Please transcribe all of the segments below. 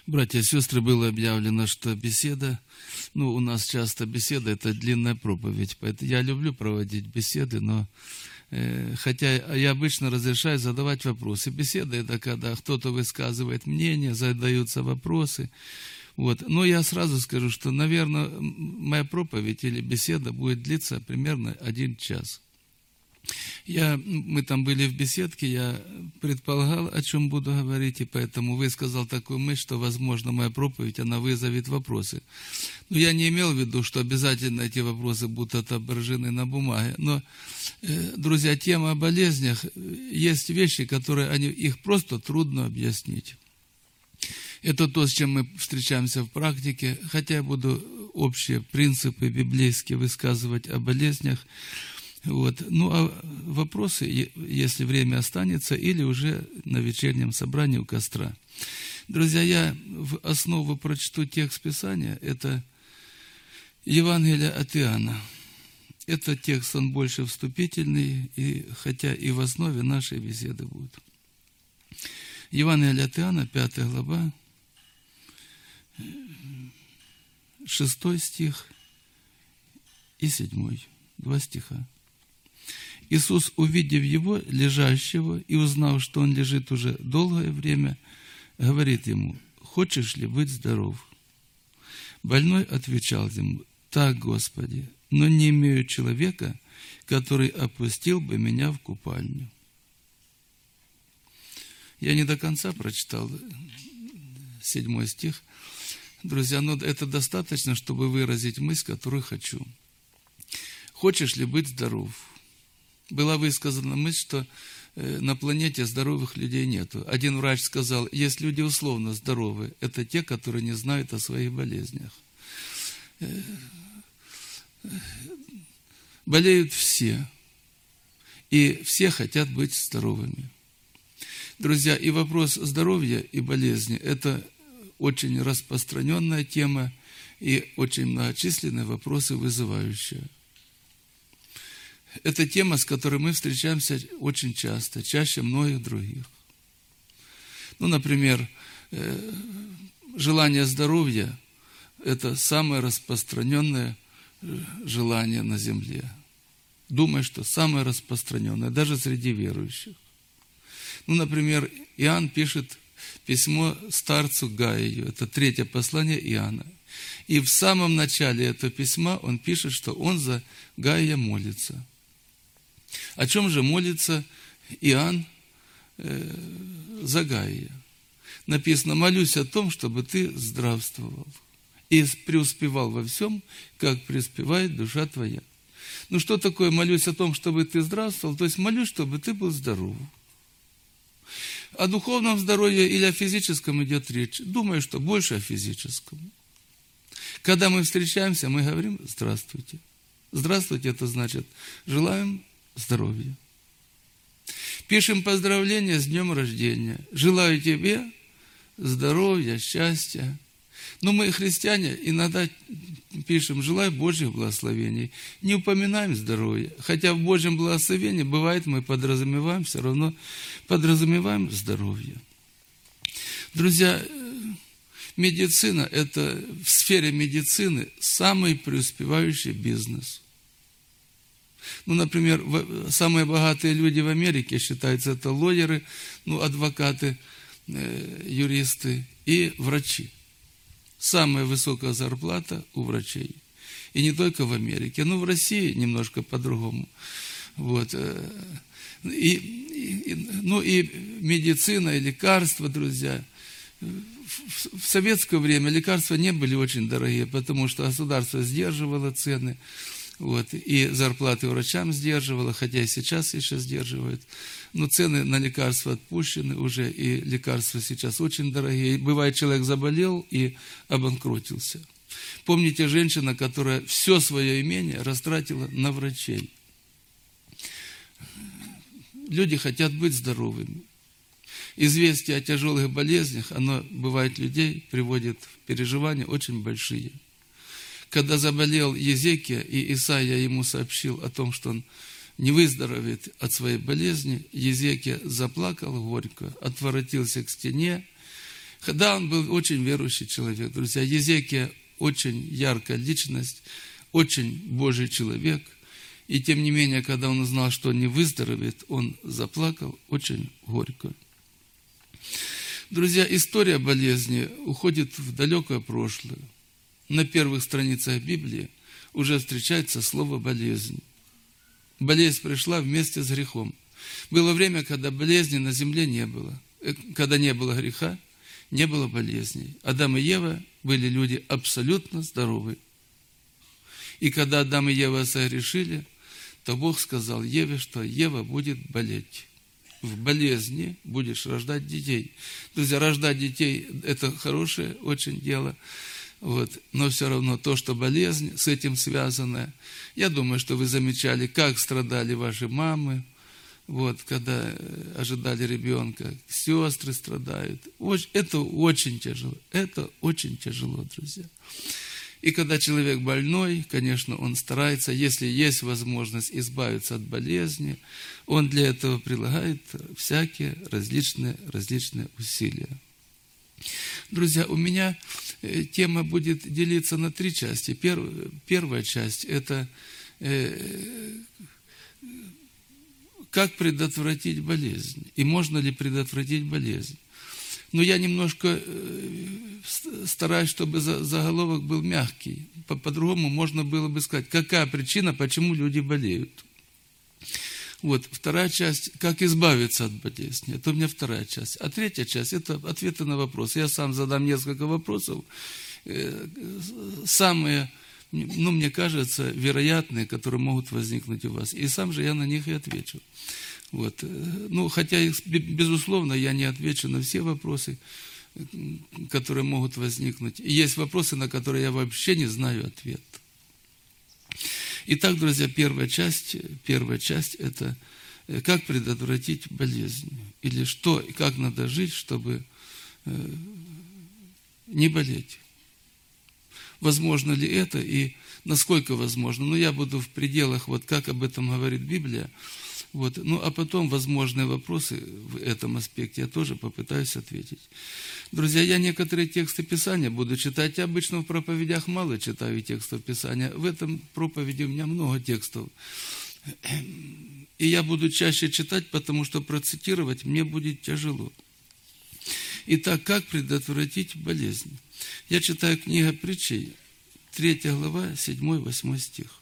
Братья и сестры, было объявлено, что беседа, у нас часто беседа – это длинная проповедь, поэтому я люблю проводить беседы, но хотя я обычно разрешаю задавать вопросы. Беседа – это когда кто-то высказывает мнение, задаются вопросы. Но я сразу скажу, что, наверное, моя проповедь или беседа будет длиться примерно 1 час. Мы там были в беседке, я предполагал, о чем буду говорить, и поэтому высказал такую мысль, что, возможно, моя проповедь, она вызовет вопросы. Но я не имел в виду, что обязательно эти вопросы будут отображены на бумаге. Но, друзья, тема о болезнях, есть вещи, которые их просто трудно объяснить. Это то, с чем мы встречаемся в практике, хотя я буду общие принципы библейские высказывать о болезнях. А вопросы, если время останется, или уже на вечернем собрании у костра. Друзья, я в основу прочту текст Писания, это Евангелие от Иоанна. Этот текст, он больше вступительный, хотя и в основе нашей беседы будет. Евангелие от Иоанна, 5 глава, 6 стих и 7, 2 стиха. Иисус, увидев его, лежащего, и узнав, что он лежит уже долгое время, говорит ему: «Хочешь ли быть здоров?» Больной отвечал ему: «Так, Господи, но не имею человека, который опустил бы меня в купальню». Я не до конца прочитал 7 стих. Друзья, но это достаточно, чтобы выразить мысль, которую хочу. «Хочешь ли быть здоров?» Была высказана мысль, что на планете здоровых людей нету. Один врач сказал: есть люди условно здоровы, это те, которые не знают о своих болезнях. Болеют все, и все хотят быть здоровыми. Друзья, и вопрос здоровья и болезни – это очень распространенная тема и очень многочисленные вопросы вызывающие. Это тема, с которой мы встречаемся очень часто, чаще многих других. Например, желание здоровья – это самое распространенное желание на земле. Думаю, что самое распространенное, даже среди верующих. Например, Иоанн пишет письмо старцу Гаию, это 3 послание Иоанна. И в самом начале этого письма он пишет, что он за Гая молится. О чем же молится Иоанн за Гая? Написано: «Молюсь о том, чтобы ты здравствовал и преуспевал во всем, как преуспевает душа твоя». Что такое молюсь о том, чтобы ты здравствовал? То есть молюсь, чтобы ты был здоров. О духовном здоровье или о физическом идет речь? Думаю, что больше о физическом. Когда мы встречаемся, мы говорим: «Здравствуйте». Здравствуйте – это значит желаем здоровья. Пишем поздравления с днем рождения. Желаю тебе здоровья, счастья. Мы, христиане, иногда пишем: желаю Божьих благословений. Не упоминаем здоровье. Хотя в Божьем благословении, бывает, мы подразумеваем, все равно подразумеваем здоровье. Друзья, медицина – это в сфере медицины самый преуспевающий бизнес. Например, самые богатые люди в Америке считаются это лоеры, адвокаты, юристы и врачи. Самая высокая зарплата у врачей. И не только в Америке, но в России немножко по-другому. И медицина, и лекарства, друзья. В советское время лекарства не были очень дорогие, потому что государство сдерживало цены. И зарплаты врачам сдерживало, хотя и сейчас еще сдерживает. Но цены на лекарства отпущены уже, и лекарства сейчас очень дорогие. Бывает, человек заболел и обанкротился. Помните, женщина, которая все свое имение растратила на врачей. Люди хотят быть здоровыми. Известие о тяжелых болезнях, оно, бывает, людей приводит в переживания очень большие. Когда заболел Езекия, и Исаия ему сообщил о том, что он не выздоровеет от своей болезни, Езекия заплакал горько, отворотился к стене, Да, он был очень верующий человек, друзья. Езекия очень яркая личность, очень Божий человек. И тем не менее, когда он узнал, что он не выздоровеет, он заплакал очень горько. Друзья, история болезни уходит в далекое прошлое. На первых страницах Библии уже встречается слово «болезнь». Болезнь пришла вместе с грехом. Было время, когда болезни на земле не было. Когда не было греха, не было болезней. Адам и Ева были люди абсолютно здоровые. И когда Адам и Ева согрешили, то Бог сказал Еве, что Ева будет болеть. В болезни будешь рождать детей. Друзья, рождать детей – это хорошее очень дело. Но все равно то, что болезнь с этим связана. Я думаю, что вы замечали, как страдали ваши мамы, когда ожидали ребенка. Сестры страдают. Это очень тяжело. Это очень тяжело, друзья. И когда человек больной, конечно, он старается, если есть возможность избавиться от болезни, он для этого прилагает всякие различные усилия. Друзья, у меня тема будет делиться на 3 части. Первая часть – это как предотвратить болезнь и можно ли предотвратить болезнь. Но я немножко стараюсь, чтобы заголовок был мягкий. По-другому можно было бы сказать, какая причина, почему люди болеют. Вторая часть, как избавиться от болезни. Это у меня вторая часть. А третья часть – это ответы на вопросы. Я сам задам несколько вопросов, самые, мне кажется, вероятные, которые могут возникнуть у вас. И сам же я на них и отвечу. Хотя, безусловно, я не отвечу на все вопросы, которые могут возникнуть. И есть вопросы, на которые я вообще не знаю ответ. Итак, друзья, первая часть – это как предотвратить болезнь. Или что, и как надо жить, чтобы не болеть. Возможно ли это и насколько возможно? Я буду в пределах, как об этом говорит Библия. А потом возможные вопросы в этом аспекте я тоже попытаюсь ответить. Друзья, я некоторые тексты Писания буду читать. Я обычно в проповедях мало читаю текстов Писания. В этом проповеди у меня много текстов. И я буду чаще читать, потому что процитировать мне будет тяжело. Итак, как предотвратить болезнь? Я читаю книга Притчей, 3 глава, 7-8 стих.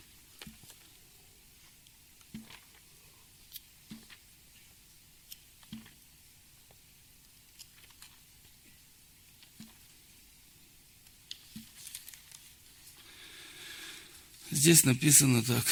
Здесь написано так.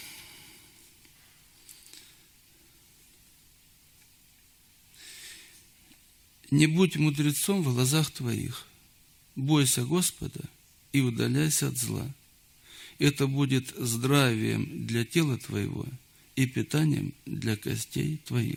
«Не будь мудрецом в глазах твоих, бойся Господа и удаляйся от зла. Это будет здравием для тела твоего и питанием для костей твоих».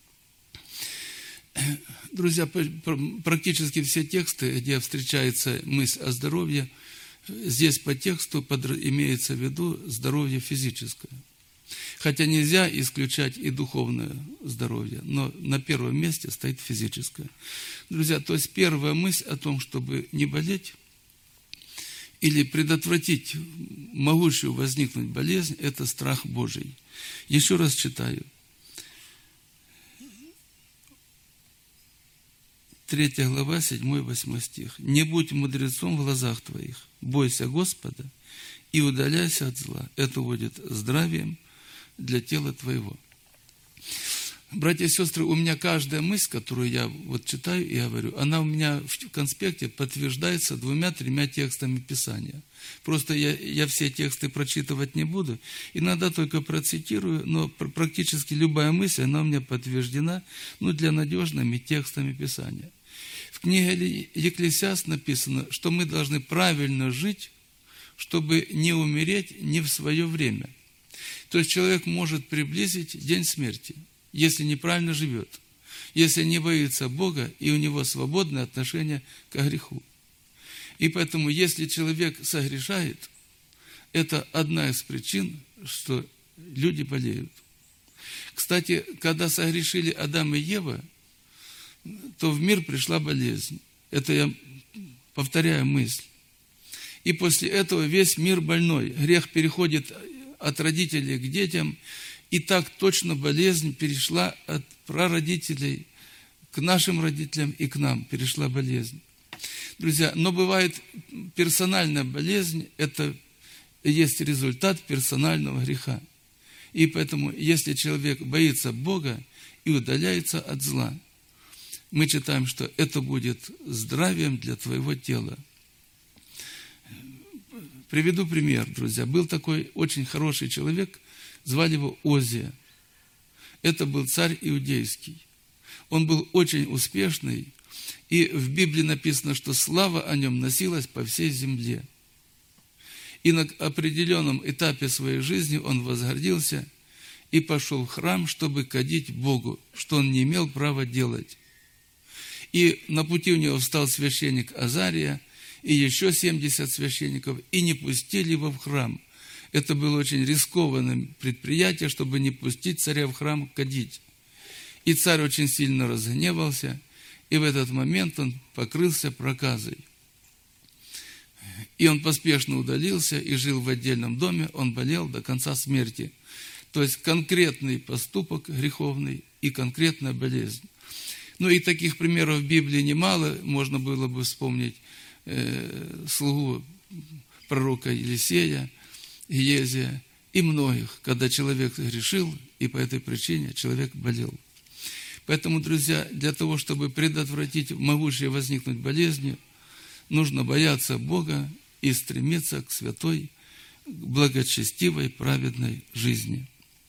Друзья, практически все тексты, где встречается мысль о здоровье, здесь по тексту имеется в виду здоровье физическое. Хотя нельзя исключать и духовное здоровье, но на первом месте стоит физическое. Друзья, то есть первая мысль о том, чтобы не болеть или предотвратить могущую возникнуть болезнь, это страх Божий. Еще раз читаю. 3 глава, 7-8 стих. «Не будь мудрецом в глазах твоих, бойся Господа и удаляйся от зла. Это будет здравием для тела твоего». Братья и сестры, у меня каждая мысль, которую я читаю и говорю, она у меня в конспекте подтверждается 2-3 текстами Писания. Просто я все тексты прочитывать не буду, иногда только процитирую, но практически любая мысль, она у меня подтверждена, для надежными текстами Писания. В книге Екклесиаст написано, что мы должны правильно жить, чтобы не умереть не в свое время. То есть человек может приблизить день смерти, если неправильно живет, если не боится Бога и у него свободное отношение к греху. И поэтому, если человек согрешает, это одна из причин, что люди болеют. Кстати, когда согрешили Адам и Ева, то в мир пришла болезнь. Это я повторяю мысль. И после этого весь мир больной. Грех переходит от родителей к детям, и так точно болезнь перешла от прародителей к нашим родителям и к нам. Перешла болезнь. Друзья, но бывает персональная болезнь, это есть результат персонального греха. И поэтому, если человек боится Бога и удаляется от зла, мы читаем, что это будет здравием для твоего тела. Приведу пример, друзья. Был такой очень хороший человек, звали его Озия. Это был царь иудейский. Он был очень успешный, и в Библии написано, что слава о нем носилась по всей земле. И на определенном этапе своей жизни он возгордился и пошел в храм, чтобы кадить Богу, что он не имел права делать. И на пути у него встал священник Азария, и еще 70 священников, и не пустили его в храм. Это было очень рискованное предприятие, чтобы не пустить царя в храм кадить. И царь очень сильно разгневался, и в этот момент он покрылся проказой. И он поспешно удалился и жил в отдельном доме, он болел до конца смерти. То есть конкретный поступок греховный и конкретная болезнь. Ну и таких примеров в Библии немало, можно было бы вспомнить слугу пророка Елисея, Иезия и многих, когда человек грешил, и по этой причине человек болел. Поэтому, друзья, для того, чтобы предотвратить могущие возникнуть болезни, нужно бояться Бога и стремиться к святой, благочестивой, праведной жизни.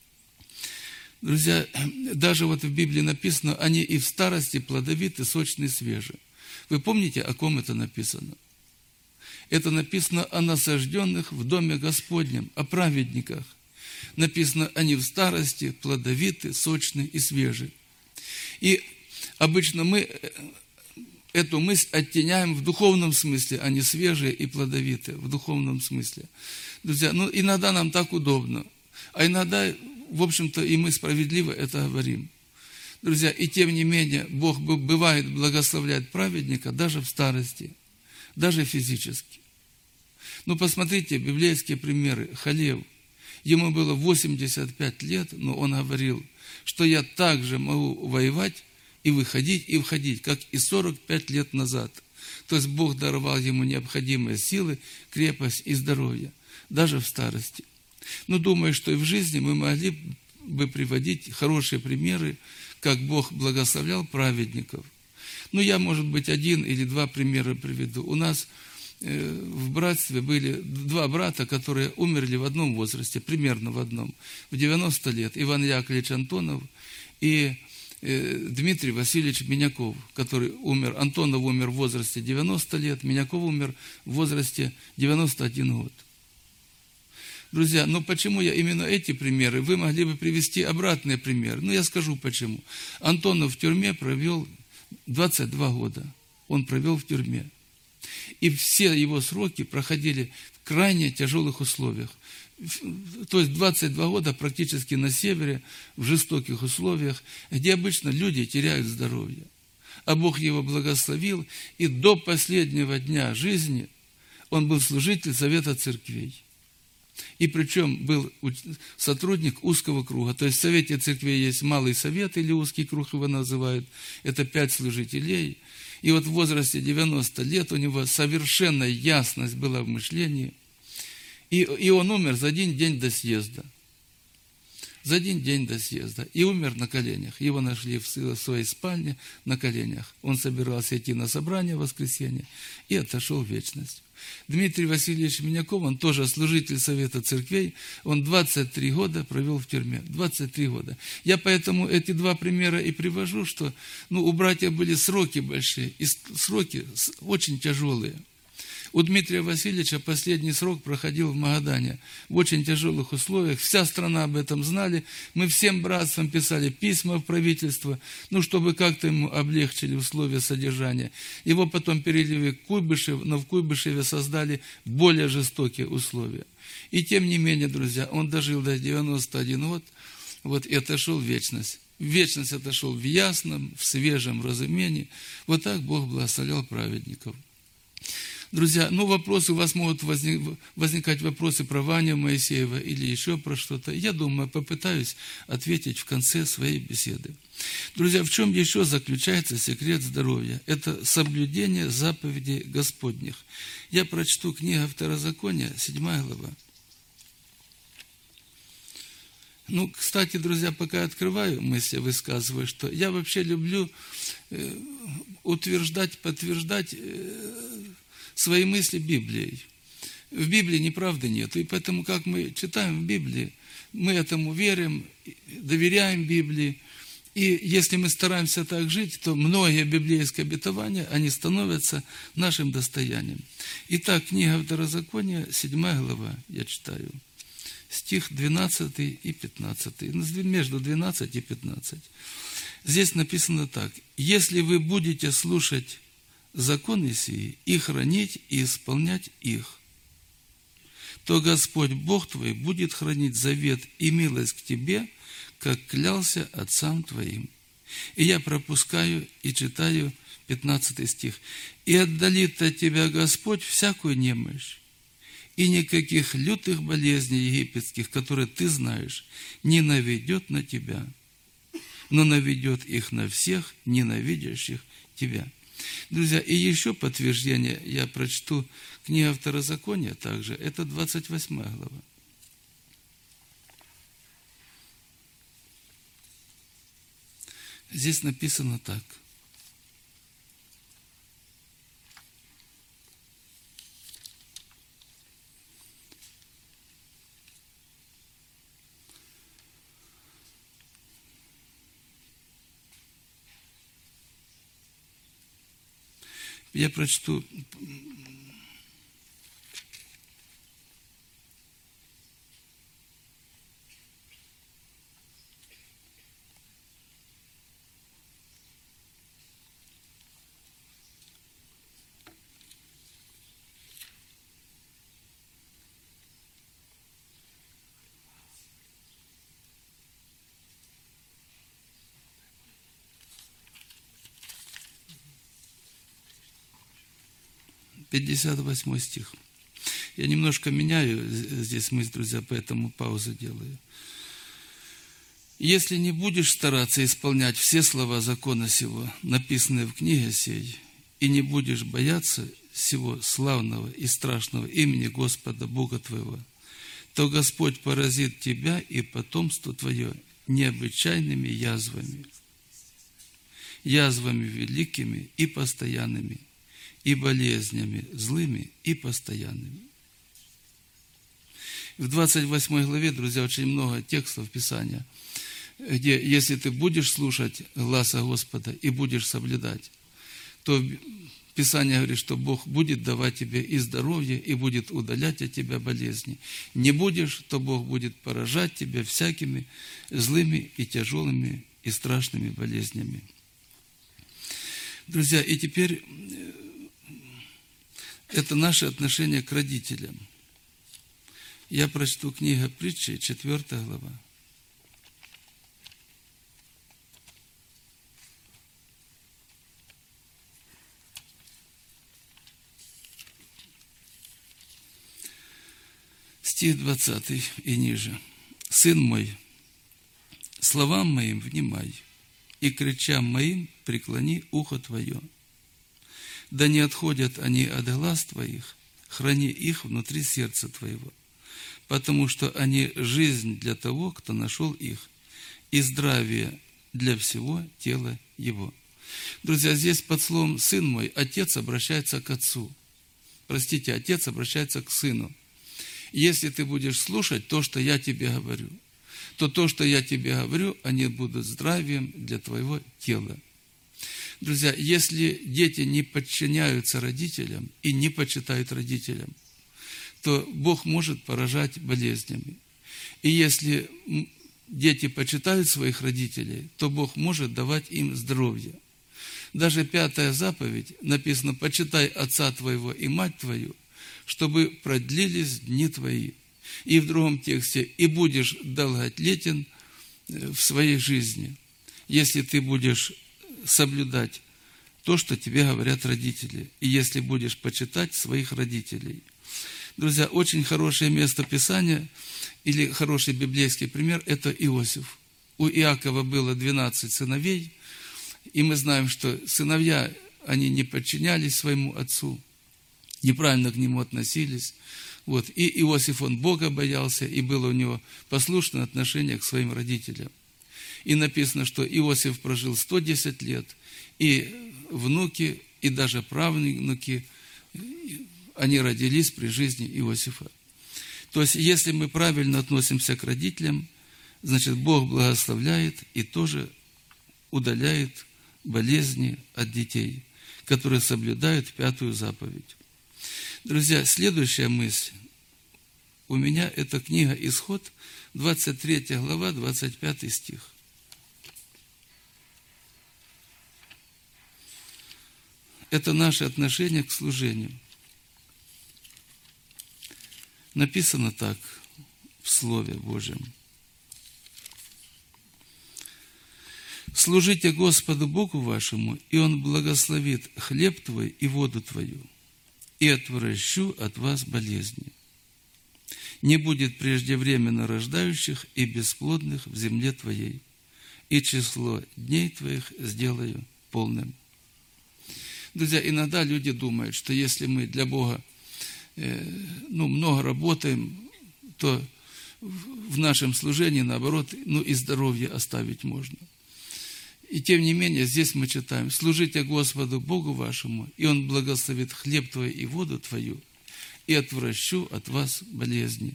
Друзья, даже вот в Библии написано, они и в старости плодовиты, сочные, свежие. Вы помните, о ком это написано? Это написано о насажденных в доме Господнем, о праведниках. Написано, они в старости плодовиты, сочные и свежие. И обычно мы эту мысль оттеняем в духовном смысле, они свежие и плодовитые, в духовном смысле. Друзья, иногда нам так удобно, а иногда, в общем-то, и мы справедливо это говорим. Друзья, и тем не менее, Бог бывает благословляет праведника даже в старости, даже физически. Посмотрите, библейские примеры. Халев, ему было 85 лет, но он говорил, что я также могу воевать и выходить, и входить, как и 45 лет назад. То есть Бог даровал ему необходимые силы, крепость и здоровье, даже в старости. Думаю, что и в жизни мы могли бы приводить хорошие примеры, как Бог благословлял праведников. Я, может быть, один или два примера приведу. У нас в братстве были два брата, которые умерли в одном возрасте, примерно в одном, в 90 лет. Иван Яковлевич Антонов и Дмитрий Васильевич Миняков, который умер. Антонов умер в возрасте 90 лет, Миняков умер в возрасте 91 год. Друзья, почему я именно эти примеры? Вы могли бы привести обратные примеры. Я скажу почему. Антонов в тюрьме провел 22 года. Он провел в тюрьме. И все его сроки проходили в крайне тяжелых условиях. То есть 22 года практически на севере, в жестоких условиях, где обычно люди теряют здоровье. А Бог его благословил, и до последнего дня жизни он был служитель Совета церквей. И причем был сотрудник узкого круга. То есть в Совете церквей есть малый совет, или узкий круг его называют. Это 5 служителей. И вот в возрасте 90 лет у него совершенная ясность была в мышлении. И он умер за один день до съезда. За один день до съезда. И умер на коленях. Его нашли в своей спальне на коленях. Он собирался идти на собрание в воскресенье и отошел в вечность. Дмитрий Васильевич Миняков, он тоже служитель Совета церквей, он 23 года провел в тюрьме. 23 года. Я поэтому эти два примера и привожу, что у братьев были сроки большие, и сроки очень тяжелые. У Дмитрия Васильевича последний срок проходил в Магадане в очень тяжелых условиях. Вся страна об этом знали. Мы всем братствам писали письма в правительство, чтобы как-то ему облегчили условия содержания. Его потом перевели в Куйбышев, но в Куйбышеве создали более жестокие условия. И тем не менее, друзья, он дожил до 91 год, и отошел в вечность. в вечность отошел в ясном, в свежем разумении. Вот так Бог благословлял праведников. Друзья, вопросы, у вас могут возникать вопросы про Ваню Моисеева или еще про что-то. Я думаю, попытаюсь ответить в конце своей беседы. Друзья, в чем еще заключается секрет здоровья? Это соблюдение заповедей Господних. Я прочту книгу Второзакония, 7 глава. Кстати, друзья, пока я открываю мысли, высказываю, что я вообще люблю утверждать, подтверждать свои мысли Библией. В Библии неправды нет. И поэтому, как мы читаем в Библии, мы этому верим, доверяем Библии. И если мы стараемся так жить, то многие библейские обетования, они становятся нашим достоянием. Итак, книга Второзакония, 7 глава, я читаю. Стих 12 и 15. Между 12 и 15. Здесь написано так. «Если вы будете слушать законы сии и хранить, и исполнять их, то Господь Бог твой будет хранить завет и милость к тебе, как клялся отцам твоим». И я пропускаю и читаю 15 стих. «И отдалит от тебя Господь всякую немощь, и никаких лютых болезней египетских, которые ты знаешь, не наведет на тебя, но наведет их на всех ненавидящих тебя». Друзья, и еще подтверждение я прочту книга Второзакония также, это 28 глава. Здесь написано так. Я прочту. «58 стих. Я немножко меняю здесь мысль, друзья, поэтому паузу делаю. «Если не будешь стараться исполнять все слова закона сего, написанные в книге сей, и не будешь бояться сего славного и страшного имени Господа Бога твоего, то Господь поразит тебя и потомство твое необычайными язвами великими и постоянными, и болезнями злыми и постоянными». В 28 главе, друзья, очень много текстов Писания, где, если ты будешь слушать гласа Господа и будешь соблюдать, то Писание говорит, что Бог будет давать тебе и здоровье, и будет удалять от тебя болезни. Не будешь, то Бог будет поражать тебя всякими злыми и тяжелыми и страшными болезнями. Друзья, и теперь это наше отношение к родителям. Я прочту книгу Притчи, 4 глава. Стих 20 и ниже. «Сын мой, словам моим внимай, и кричам моим преклони ухо твое. Да не отходят они от глаз твоих, храни их внутри сердца твоего, потому что они жизнь для того, кто нашел их, и здравие для всего тела его». Друзья, здесь под словом «сын мой» отец обращается к отцу. Простите, отец обращается к сыну. Если ты будешь слушать то, что я тебе говорю, то, что я тебе говорю, они будут здравием для твоего тела. Друзья, если дети не подчиняются родителям и не почитают родителям, то Бог может поражать болезнями. И если дети почитают своих родителей, то Бог может давать им здоровье. Даже 5 заповедь написано: «Почитай отца твоего и мать твою, чтобы продлились дни твои». И в другом тексте: «И будешь долголетен в своей жизни». если ты будешь соблюдать то, что тебе говорят родители, и если будешь почитать своих родителей. Друзья, очень хорошее место Писания или хороший библейский пример – это Иосиф. У Иакова было 12 сыновей, и мы знаем, что сыновья, они не подчинялись своему отцу, неправильно к нему относились. Вот. И Иосиф, он Бога боялся, и было у него послушное отношение к своим родителям. И написано, что Иосиф прожил 110 лет, и внуки, и даже правнуки, они родились при жизни Иосифа. То есть, если мы правильно относимся к родителям, значит, Бог благословляет и тоже удаляет болезни от детей, которые соблюдают 5-ю заповедь. Друзья, следующая мысль у меня – это книга «Исход», 23 глава, 25 стих. Это наше отношение к служению. Написано так в Слове Божьем. «Служите Господу Богу вашему, и Он благословит хлеб твой и воду твою, и отвращу от вас болезни. Не будет преждевременно рождающих и бесплодных в земле твоей, и число дней твоих сделаю полным». Друзья, иногда люди думают, что если мы для Бога много работаем, то в нашем служении, наоборот, и здоровье оставить можно. И тем не менее, здесь мы читаем: «Служите Господу Богу вашему, и Он благословит хлеб твой и воду твою, и отвращу от вас болезни».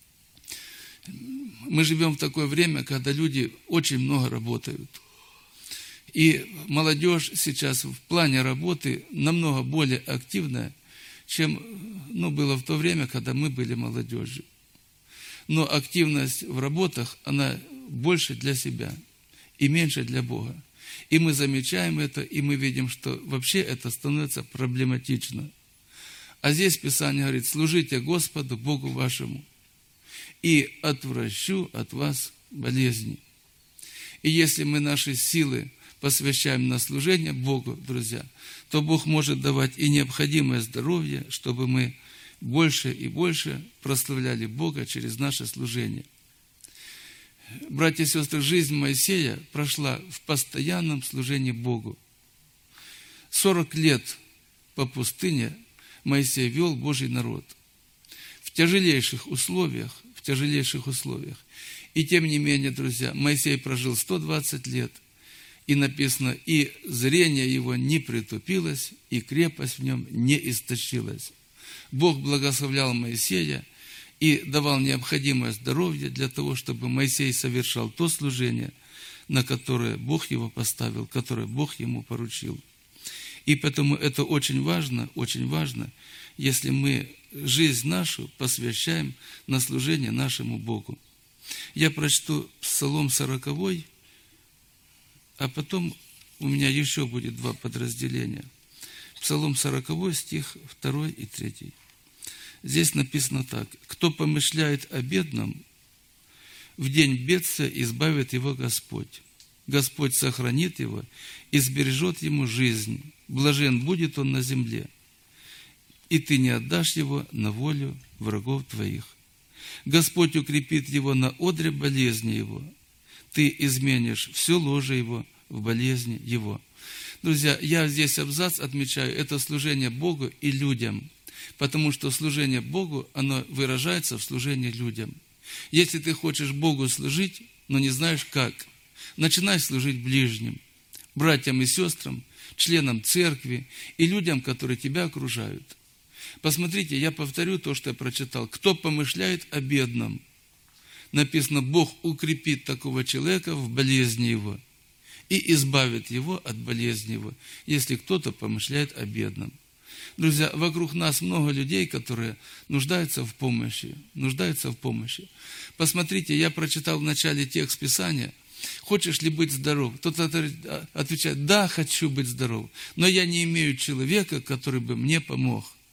Мы живем в такое время, когда люди очень много работают. И молодежь сейчас в плане работы намного более активная, чем было в то время, когда мы были молодежью. Но активность в работах, она больше для себя и меньше для Бога. И мы замечаем это, и мы видим, что вообще это становится проблематично. А здесь Писание говорит: «Служите Господу Богу вашему, и отвращу от вас болезни». И если мы наши силы посвящаем на служение Богу, друзья, то Бог может давать и необходимое здоровье, чтобы мы больше и больше прославляли Бога через наше служение. Братья и сестры, жизнь Моисея прошла в постоянном служении Богу. 40 лет по пустыне Моисей вел Божий народ в тяжелейших условиях. И тем не менее, друзья, Моисей прожил 120 лет, и написано: «И зрение его не притупилось, и крепость в нем не истощилась». Бог благословлял Моисея и давал необходимое здоровье для того, чтобы Моисей совершал то служение, на которое Бог его поставил, которое Бог ему поручил. И поэтому это очень важно, если мы жизнь нашу посвящаем на служение нашему Богу. Я прочту Псалом 40, а потом у меня еще будет 2 подразделения. Псалом 40, стих 2 и 3. Здесь написано так: «Кто помышляет о бедном, в день бедствия избавит его Господь. Господь сохранит его и сбережет ему жизнь. Блажен будет он на земле, и ты не отдашь его на волю врагов твоих. Господь укрепит его на одре болезни его. Ты изменишь все ложе его в болезни его». Друзья, я здесь абзац отмечаю: это служение Богу и людям, потому что служение Богу, оно выражается в служении людям. Если ты хочешь Богу служить, но не знаешь как, начинай служить ближним, братьям и сестрам, членам церкви и людям, которые тебя окружают. Посмотрите, я повторю то, что я прочитал. «Кто помышляет о бедном», написано: Бог укрепит такого человека в болезни его и избавит его от болезни его, если кто-то помышляет о бедном. Друзья, вокруг нас много людей, которые нуждаются в помощи. Посмотрите, я прочитал в начале текст Писания: «Хочешь ли быть здоров?» Кто-то отвечает: «Да, хочу быть здоров, но я не имею человека, который бы мне помог».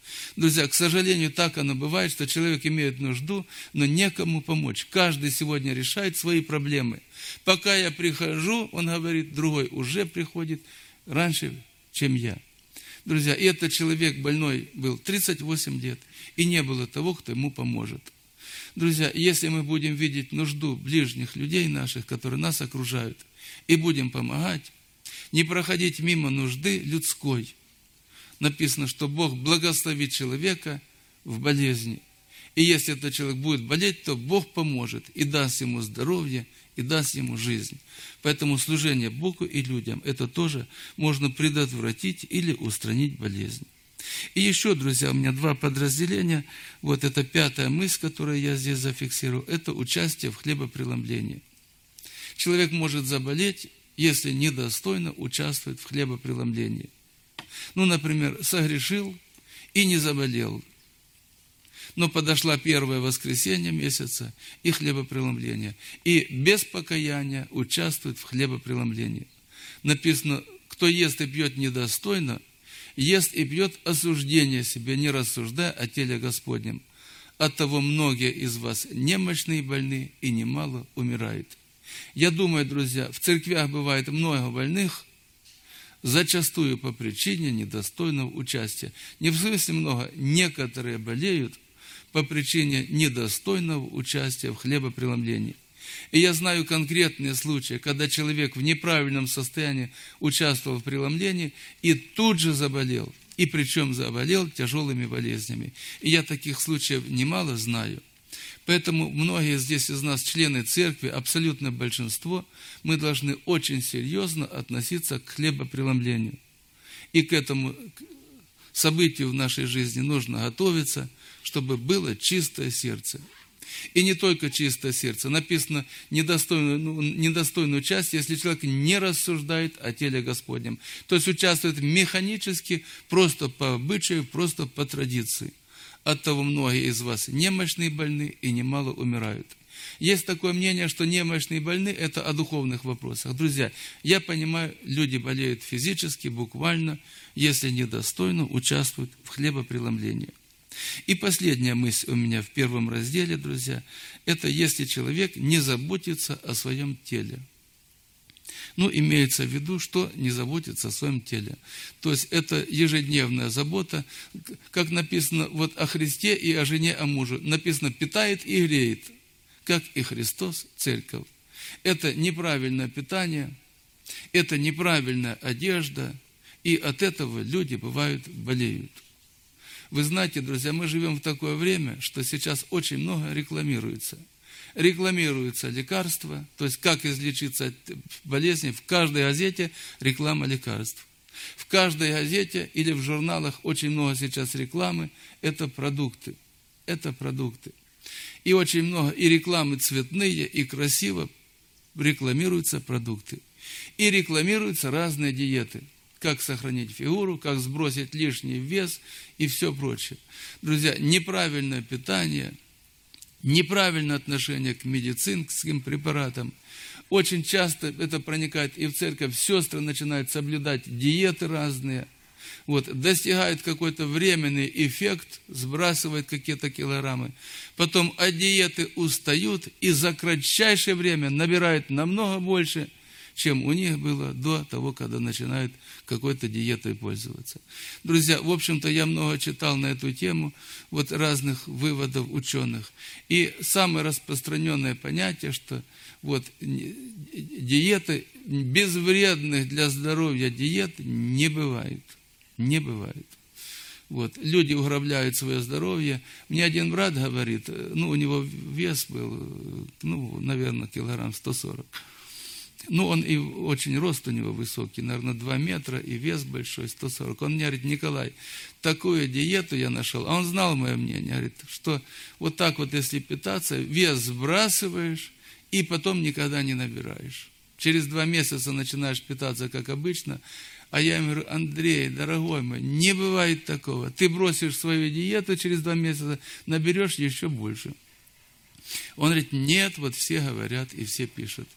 Друзья, к сожалению, так оно бывает, что человек имеет нужду, но некому помочь. Каждый сегодня решает свои проблемы. Пока я прихожу, он говорит, другой уже приходит раньше, чем я. Друзья, и этот человек больной был 38 лет, и не было того, кто ему поможет. Друзья, если мы будем видеть нужду ближних людей наших, которые нас окружают, и будем помогать, не проходить мимо нужды людской. Написано, что Бог благословит человека в болезни. И если этот человек будет болеть, то Бог поможет и даст ему здоровье, и даст ему жизнь. Поэтому служение Богу и людям, это тоже можно предотвратить или устранить болезнь. И еще, друзья, у меня два подразделения. Вот это 5-я мысль, которую я здесь зафиксировал, это участие в хлебопреломлении. Человек может заболеть, если недостойно участвует в хлебопреломлении. Ну, например, согрешил и не заболел. Но подошло первое воскресенье месяца и хлебопреломление. И без покаяния участвует в хлебопреломлении. Написано, кто ест и пьет недостойно, ест и пьет осуждение себе, не рассуждая о теле Господнем. Оттого многие из вас немощны и больны, и немало умирает. Я думаю, друзья, в церквях бывает много больных, зачастую по причине недостойного участия. Не в смысле много, некоторые болеют по причине недостойного участия в хлебопреломлении. И я знаю конкретные случаи, когда человек в неправильном состоянии участвовал в преломлении и тут же заболел. И причем заболел тяжелыми болезнями. И я таких случаев немало знаю. Поэтому многие здесь из нас, члены церкви, абсолютное большинство, мы должны очень серьезно относиться к хлебопреломлению. И к этому событию в нашей жизни нужно готовиться, чтобы было чистое сердце. И не только чистое сердце. Написано недостойную часть, если человек не рассуждает о теле Господнем. То есть участвует механически, просто по обычаю, просто по традиции. Оттого многие из вас немощные и больны, и немало умирают. Есть такое мнение, что немощные и больны – это о духовных вопросах. Друзья, я понимаю, люди болеют физически, буквально, если недостойно участвуют в хлебопреломлении. И последняя мысль у меня в 1 разделе, друзья, это если человек не заботится о своем теле. Ну, имеется в виду, что не заботится о своем теле. То есть это ежедневная забота, как написано вот о Христе и о жене, о муже. Написано, питает и греет, как и Христос церковь. Это неправильное питание, это неправильная одежда, и от этого люди, бывают, болеют. Вы знаете, друзья, мы живем в такое время, что сейчас очень много рекламируется. Рекламируются лекарства, то есть как излечиться от болезни. В каждой газете реклама лекарств. В каждой газете или в журналах очень много сейчас рекламы. Это продукты. Это продукты. И очень много и рекламы цветные, и красиво рекламируются продукты. И рекламируются разные диеты. Как сохранить фигуру, как сбросить лишний вес и все прочее. Друзья, неправильное питание, неправильное отношение к медицинским препаратам. Очень часто это проникает и в церковь. Сестры начинают соблюдать диеты разные. Достигают какой-то временный эффект, сбрасывают какие-то килограммы. Потом от диеты устают и за кратчайшее время набирают намного больше, чем у них было до того, когда начинают какой-то диетой пользоваться. Друзья, в общем-то, я много читал на эту тему, разных выводов ученых. И самое распространенное понятие, что диеты, безвредных для здоровья диет не бывает. Не бывает. Люди уграбляют свое здоровье. Мне один брат говорит, у него вес был, наверное, килограмм 140. Он и очень рост у него высокий, наверное, 2 метра, и вес большой, 140. Он мне говорит, Николай, такую диету я нашел. А он знал мое мнение, говорит, что так если питаться, вес сбрасываешь, и потом никогда не набираешь. Через 2 месяца начинаешь питаться, как обычно. А я ему говорю, Андрей, дорогой мой, не бывает такого. Ты бросишь свою диету, через 2 месяца наберешь еще больше. Он говорит, нет, все говорят и все пишут.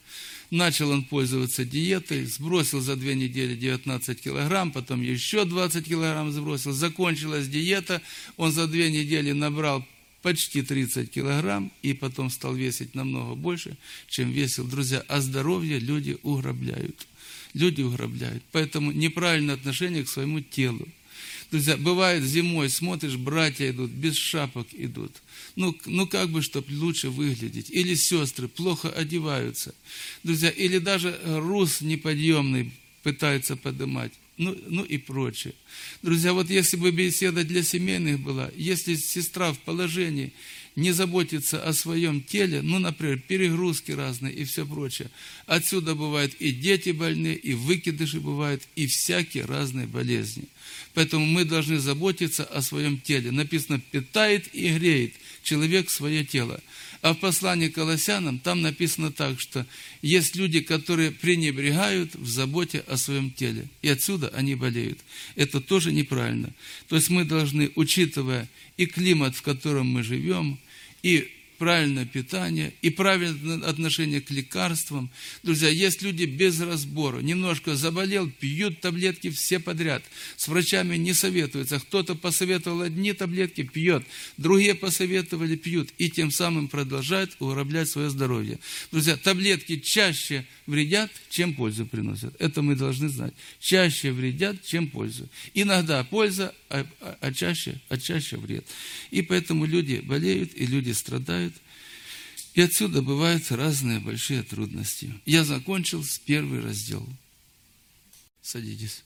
Начал он пользоваться диетой, сбросил за 2 недели 19 килограмм, потом еще 20 килограмм сбросил. Закончилась диета, он за 2 недели набрал почти 30 килограмм и потом стал весить намного больше, чем весил. Друзья, а здоровье люди уграбляют. Люди уграбляют. Поэтому неправильное отношение к своему телу. Друзья, бывает зимой, смотришь, братья идут, без шапок идут. Ну как бы, чтобы лучше выглядеть. Или сестры плохо одеваются. Друзья, или даже груз неподъемный пытаются поднимать. Ну и прочее. Друзья, вот если бы беседа для семейных была, если сестра в положении не заботится о своем теле, например, перегрузки разные и все прочее, отсюда бывают и дети больные, и выкидыши бывают, и всякие разные болезни. Поэтому мы должны заботиться о своем теле. Написано, питает и греет человек свое тело. А в послании к Колоссянам там написано так, что есть люди, которые пренебрегают в заботе о своем теле. И отсюда они болеют. Это тоже неправильно. То есть мы должны, учитывая и климат, в котором мы живем, и правильное питание, и правильное отношение к лекарствам. Друзья, есть люди без разбора. Немножко заболел, пьют таблетки все подряд. С врачами не советуются. Кто-то посоветовал одни таблетки, пьет. Другие посоветовали, пьют. И тем самым продолжают уграблять свое здоровье. Друзья, таблетки чаще вредят, чем пользу приносят. Это мы должны знать. Чаще вредят, чем пользу. Иногда польза, а чаще вред. И поэтому люди болеют, и люди страдают. И отсюда бывают разные большие трудности. Я закончил с 1 раздел. Садитесь.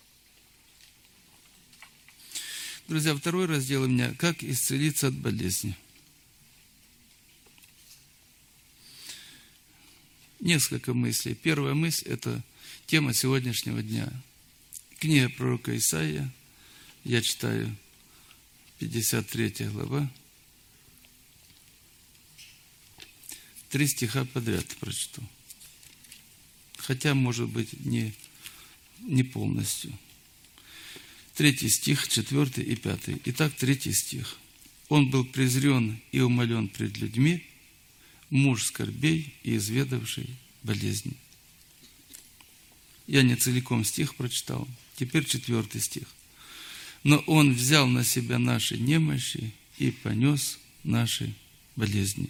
Друзья, 2 раздел у меня «Как исцелиться от болезни». Несколько мыслей. Первая мысль – это тема сегодняшнего дня. Книга пророка Исаия. Я читаю 53 глава. 3 стиха подряд прочту. Хотя, может быть, не полностью. 3 стих, 4 и 5. Итак, 3 стих. «Он был презрен и умолен пред людьми, муж скорбей и изведавший болезни». Я не целиком стих прочитал. Теперь 4 стих. «Но он взял на себя наши немощи и понес наши болезни».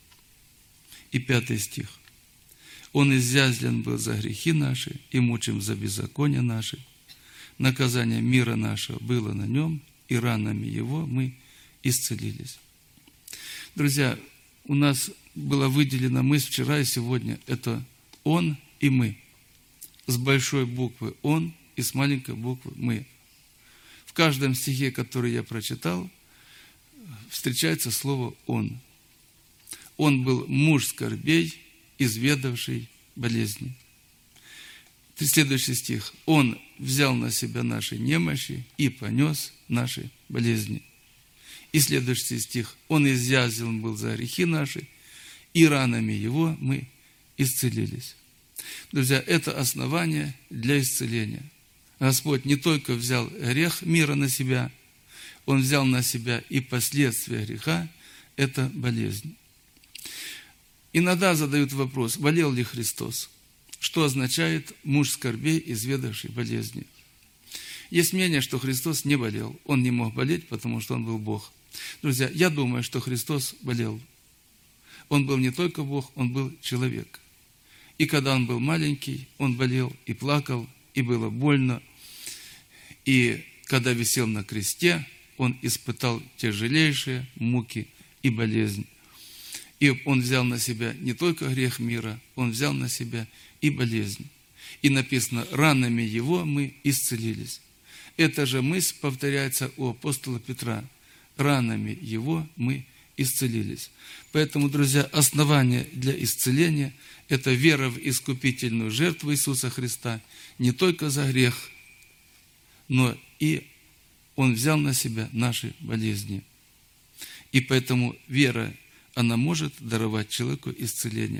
И 5 стих. «Он изъязлен был за грехи наши и мучим за беззакония наши. Наказание мира нашего было на нем, и ранами его мы исцелились». Друзья, у нас была выделена мысль вчера и сегодня. Это «он» и «мы». С большой буквы «он» и с маленькой буквы «мы». В каждом стихе, который я прочитал, встречается слово «он». Он был муж скорбей, изведавший болезни. Следующий стих. Он взял на себя наши немощи и понес наши болезни. И следующий стих. Он изъязлен был за грехи наши, и ранами его мы исцелились. Друзья, это основание для исцеления. Господь не только взял грех мира на себя, Он взял на себя и последствия греха, это болезнь. Иногда задают вопрос, болел ли Христос? Что означает муж скорбей, изведавший болезни? Есть мнение, что Христос не болел. Он не мог болеть, потому что Он был Бог. Друзья, я думаю, что Христос болел. Он был не только Бог, Он был человек. И когда Он был маленький, Он болел и плакал, и было больно. И когда висел на кресте, Он испытал тяжелейшие муки и болезнь. И Он взял на себя не только грех мира, Он взял на себя и болезнь. И написано, ранами Его мы исцелились. Эта же мысль повторяется у апостола Петра. Ранами Его мы исцелились. Поэтому, друзья, основание для исцеления – это вера в искупительную жертву Иисуса Христа не только за грех, но и Он взял на себя наши болезни. И поэтому вера, она может даровать человеку исцеление.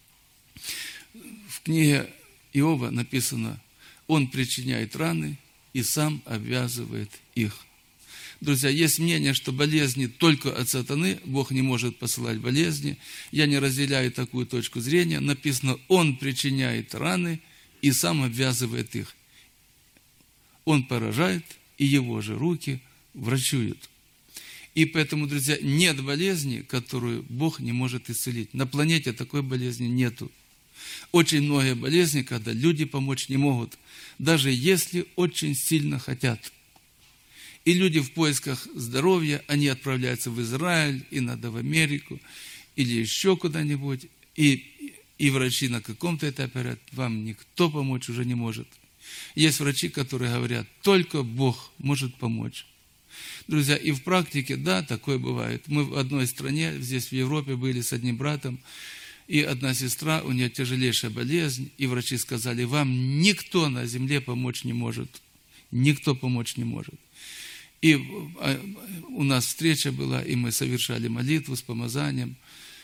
В книге Иова написано, Он причиняет раны и сам обвязывает их. Друзья, есть мнение, что болезни только от сатаны, Бог не может посылать болезни. Я не разделяю такую точку зрения. Написано, Он причиняет раны и сам обвязывает их. Он поражает, и Его же руки врачуют. И поэтому, друзья, нет болезни, которую Бог не может исцелить. На планете такой болезни нету. Очень многие болезни, когда люди помочь не могут, даже если очень сильно хотят. И люди в поисках здоровья, они отправляются в Израиль, иногда в Америку, или еще куда-нибудь, и врачи на каком-то этапе говорят, вам никто помочь уже не может. Есть врачи, которые говорят, только Бог может помочь. Друзья, и в практике, да, такое бывает. Мы в одной стране, здесь в Европе, были с одним братом, и одна сестра, у нее тяжелейшая болезнь, и врачи сказали, вам никто на земле помочь не может. Никто помочь не может. И у нас встреча была, и мы совершали молитву с помазанием.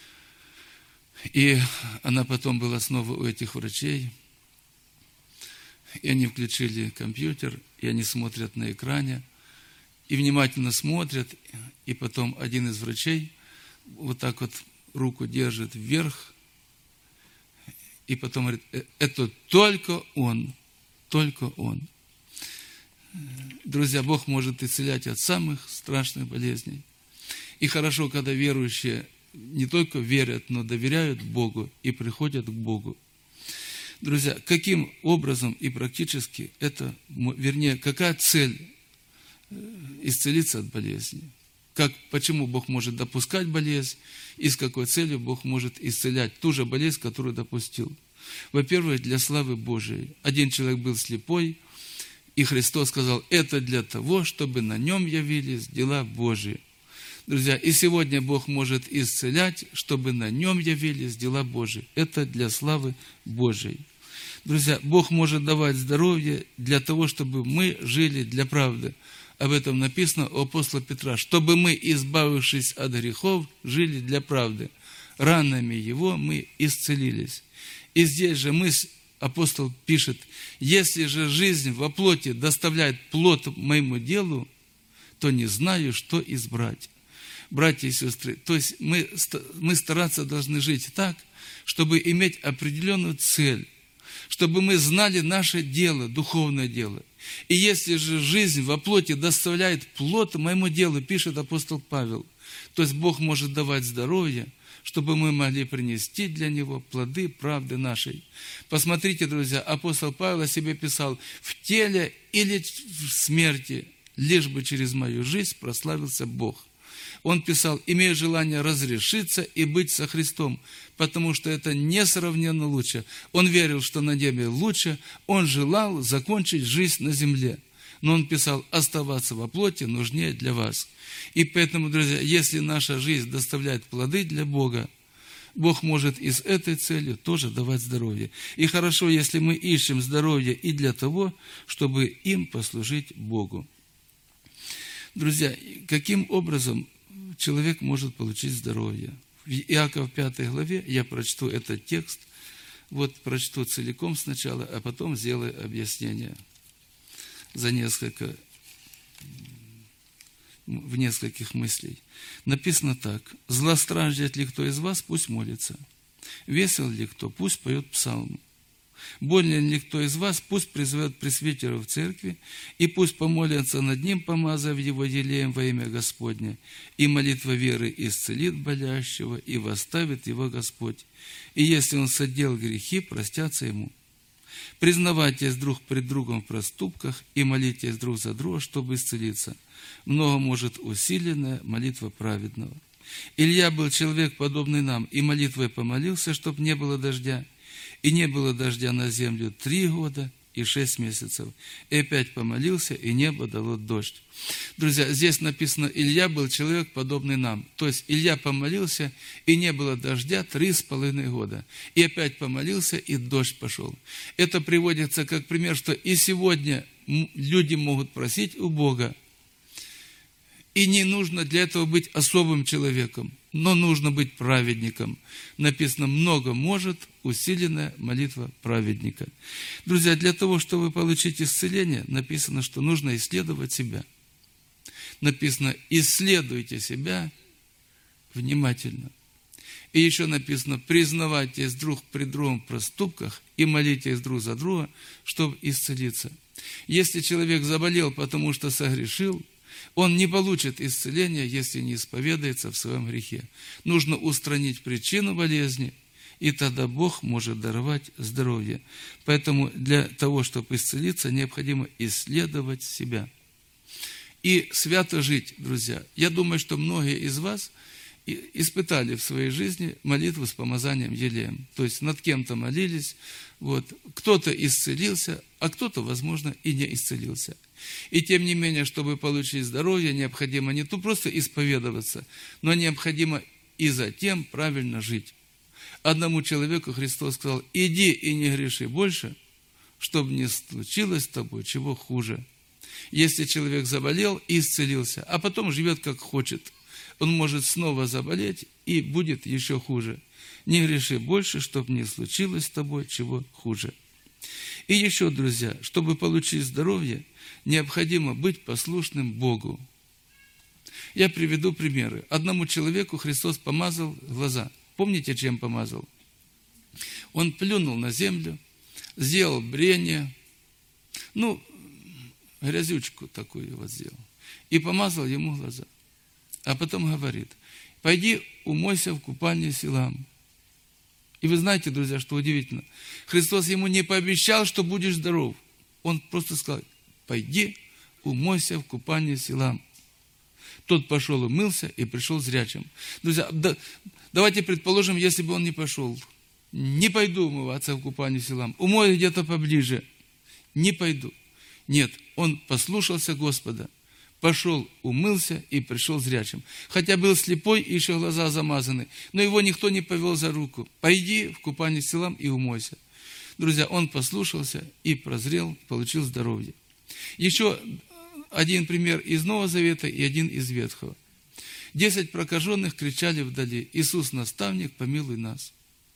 И она потом была снова у этих врачей. И они включили компьютер, и они смотрят на экране, и внимательно смотрят, и потом один из врачей вот так вот руку держит вверх, и потом говорит, это только он, только он. Друзья, Бог может исцелять от самых страшных болезней. И хорошо, когда верующие не только верят, но доверяют Богу и приходят к Богу. Друзья, каким образом и практически это, вернее, какая цель исцелиться от болезни? Почему Бог может допускать болезнь и с какой целью Бог может исцелять ту же болезнь, которую допустил? Во-первых, для славы Божией. Один человек был слепой, и Христос сказал, это для того, чтобы на нем явились дела Божии. Друзья, и сегодня Бог может исцелять, чтобы на нем явились дела Божии. Это для славы Божией. Друзья, Бог может давать здоровье для того, чтобы мы жили для правды. Об этом написано у апостола Петра, чтобы мы, избавившись от грехов, жили для правды. Ранами Его мы исцелились. И здесь же апостол пишет, если же жизнь во плоти доставляет плод моему делу, то не знаю, что избрать. Братья и сестры, то есть мы стараться должны жить так, чтобы иметь определенную цель, чтобы мы знали наше дело, духовное дело. И если же жизнь во плоти доставляет плод моему делу, пишет апостол Павел, то есть Бог может давать здоровье, чтобы мы могли принести для Него плоды правды нашей. Посмотрите, друзья, апостол Павел о себе писал, в теле или в смерти, лишь бы через мою жизнь прославился Бог. Он писал, имея желание разрешиться и быть со Христом, потому что это несравненно лучше. Он верил, что на небе лучше, он желал закончить жизнь на земле. Но он писал, оставаться во плоти нужнее для вас. И поэтому, друзья, если наша жизнь доставляет плоды для Бога, Бог может и с этой целью тоже давать здоровье. И хорошо, если мы ищем здоровье и для того, чтобы им послужить Богу. Друзья, каким образом человек может получить здоровье? В Иакова 5 главе я прочту этот текст. Вот прочту целиком сначала, а потом сделаю объяснение в нескольких мыслей. Написано так. Злостраждет ли кто из вас, пусть молится. Весел ли кто, пусть поет псалмы. Болен ли кто из вас, пусть призовет пресвитера в церкви, и пусть помолится над ним, помазав его елеем во имя Господне, и молитва веры исцелит болящего, и восставит его Господь. И если он содел грехи, простятся ему. Признавайтесь друг пред другом в проступках и молитесь друг за друга, чтобы исцелиться. Много может усиленная молитва праведного. Илья был человек, подобный нам, и молитвой помолился, чтоб не было дождя. И не было дождя на землю 3 года и 6 месяцев. И опять помолился, и небо дало дождь. Друзья, здесь написано, Илья был человек, подобный нам. То есть Илья помолился, и не было дождя 3,5 года. И опять помолился, и дождь пошел. Это приводится как пример, что и сегодня люди могут просить у Бога. И не нужно для этого быть особым человеком, но нужно быть праведником. Написано, много может усиленная молитва праведника. Друзья, для того, чтобы получить исцеление, написано, что нужно исследовать себя. написано: исследуйте себя внимательно. И еще написано: признавайтесь друг при другом в проступках и молитесь друг за друга, чтобы исцелиться. Если человек заболел, потому что согрешил, он не получит исцеления, если не исповедается в своем грехе. Нужно устранить причину болезни, и тогда Бог может даровать здоровье. Поэтому для того, чтобы исцелиться, необходимо исследовать себя. И свято жить, друзья. Я думаю, что многие из вас испытали в своей жизни молитву с помазанием елеем. То есть над кем-то молились, кто-то исцелился, а кто-то, возможно, и не исцелился. И тем не менее, чтобы получить здоровье, необходимо не то просто исповедоваться, но необходимо и затем правильно жить. Одному человеку Христос сказал: иди и не греши больше, чтобы не случилось с тобой чего хуже. Если человек заболел и исцелился, а потом живет как хочет, он может снова заболеть и будет еще хуже. Не греши больше, чтобы не случилось с тобой чего хуже. И еще, друзья, чтобы получить здоровье, необходимо быть послушным Богу. Я приведу примеры. Одному человеку Христос помазал глаза. Помните, чем помазал? Он плюнул на землю, сделал брение, грязючку такую вот сделал, и помазал ему глаза. А потом говорит: пойди умойся в купальне Силам. И вы знаете, друзья, что удивительно? Христос ему не пообещал, что будешь здоров. Он просто сказал: пойди умойся в купальне Силам. Тот пошел, умылся и пришел зрячим. Друзья, давайте предположим, если бы он не пошел. Не пойду умываться в купальне Силам. Умою где-то поближе. Не пойду. Нет, он послушался Господа. Пошел, умылся и пришел зрячим. Хотя был слепой и еще глаза замазаны. Но его никто не повел за руку. Пойди в купальне Силам и умойся. Друзья, он послушался и прозрел, получил здоровье. Еще один пример из Нового Завета и один из Ветхого. 10 прокаженных кричали вдали: Иисус, наставник, помилуй нас.